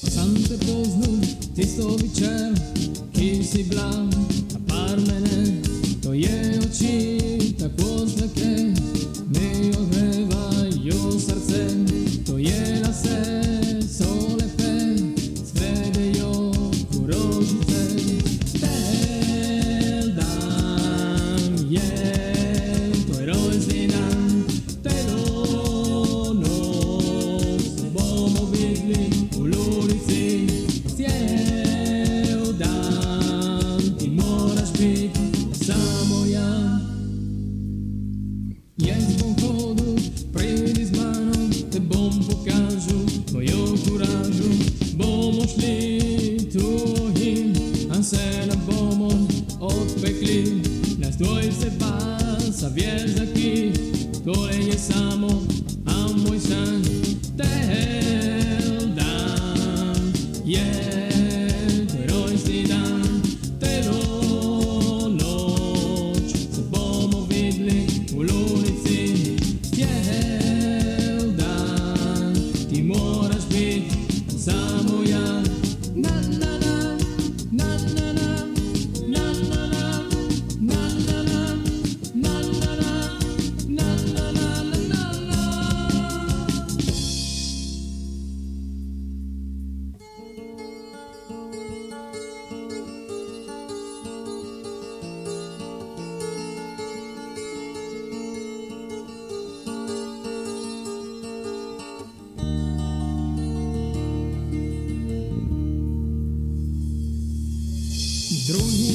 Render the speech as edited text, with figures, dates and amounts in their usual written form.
Sam te poznu, ty slovičer, kým si blam a pár mene, to je oči tak ozdaké, mi ohrevajú srdce, to je na se solepe, svedejo kurožice. Tel dan je tvoj rozdínan, telo noc bomo vidli u ulici, cijel dan ti moraš bit samo ja. Jezdbom chodu, prídi s manom, te bom pokažu moju kurážu, bomo šli tu ohým a se nám bomo odpekli, nás dvojice sa vieš aký, kole je samo a môj san. Tel dan je tvoj rojstný dan, telo noč sa bomo vidli u ulici, cijel dan ti moraš bit samo ja. Na na na, na na na, na na na, na na na, na na na, na na na, na na. Druhý